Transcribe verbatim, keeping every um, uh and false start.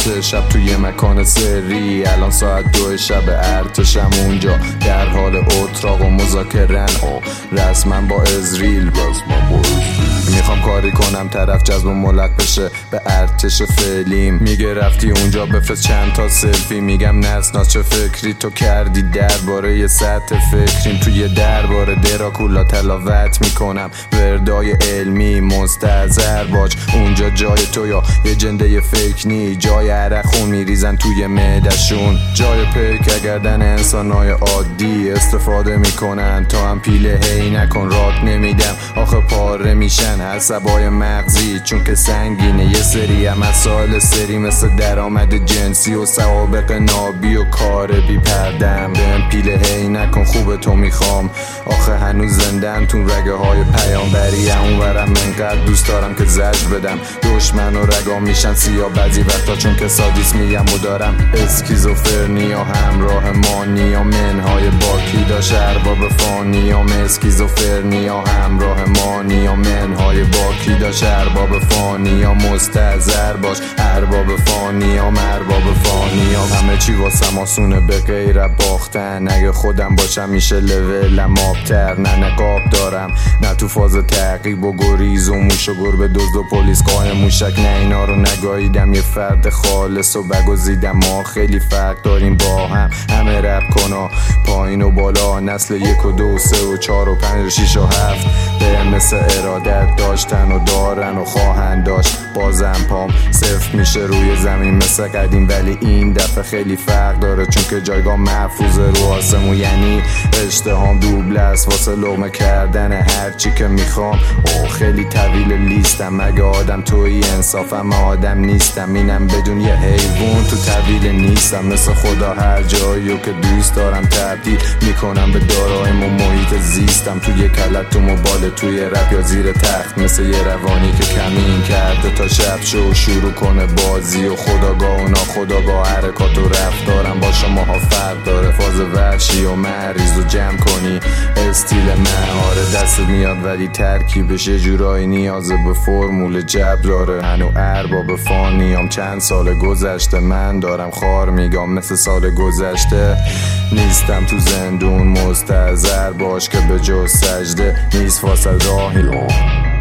سه شب توی مکان سری. الان ساعت دو شب ارتشم اونجا در حال اتراق و مذاکرن ها رسما با ازریل. میخوام کاری کنم طرف جذب و ملق بشه به ارتش فعلیم. میگه رفتی اونجا بفرست چند تا سلفی. میگم نسناس چه فکری تو کردی درباره یه سطح فکریم. توی درباره دراکولا تلاوت میکنم وردای علمی. مستحضر باش اونجا جای تو یا یه جنده فکر نی. جای عرق خون میریزن توی معده‌شون. جای پیک گردن انسانای عادی استفاده میکنن تا هم پیله هی نکن رات نمیدم آخه پاره میشن عصبای مغزی چون که سنگینه. یه سری هم مسائل سری مثل درآمد جنسی و سوابق نابی و کار بی پردم. بهم پیله هی نکن خوب تو میخوام آخه هنوز زندم تو رگه های پیامبری. اون ورم منقدر دوست دارم که زجر بدم دشمن و رگام میشن سیاه بعضی وقتا چون که سادیس میگم و دارم اسکیزوفرنیا همراه مانیا. منهای باکی داشت ارباب فانیام اسکیزوفرنیا همراه مانیا. منهای باکی داشت ارباب فانیا. مستحضر باش ارباب فانیا ارباب فانیا. همه چی واسم آسونه به غیر باختن. اگه خودم باشم میشه لولم آبتر. نه نقاب دارم نه تو فاز تعقیب و گریز و موش و گربه دزد و پلیس قایم موشک. نه اینا رو نگاهیدم یه فرد خالص و بگزیدم. ما خیلی فرق داریم با هم همه رپ کنا پایین و بالا نسل یک و دو و سه و چار و پنج و شیش و هفت. به مثل ارادت داشتن و دارن و خواهند داشت. بازم پام صفر میشه روی زمین مثل قدیم ولی این دفعه خیلی فرق داره چون که جایگاه محفوظه رو آسمون. یعنی اشتهام دوبله است واسه لقمه کردن هرچی که میخوام. اوه خیلی طویل لیستم مگه آدم توی انصافم آدم نیستم. اینم بدون یه حیوان تو طویل نیستم. مثل خدا هر جایی که دوست دارم تبدیل میکنم به داراییم و محیط زیستم. توی کلت تو موبایل توی رپ یا زیر تخت مثل یه روانی که کمین کرده تا شب شو شروع کنه بازی و خداگاه و ناخداگاه حرکات و رفتارم با شماها فرق داره. فاز وحشی و مریض رو جمع کنی استیل مهاره دست میاد ولی ترکیبش یه جورایی نیازه به فرمول جبر داره. هنو ارباب فانیام چند سال گذشته من دارم خار میگم مثل سال گذشته. نیستم تو زندون مستحضر باش که به جز سجده نیست واسه راهی.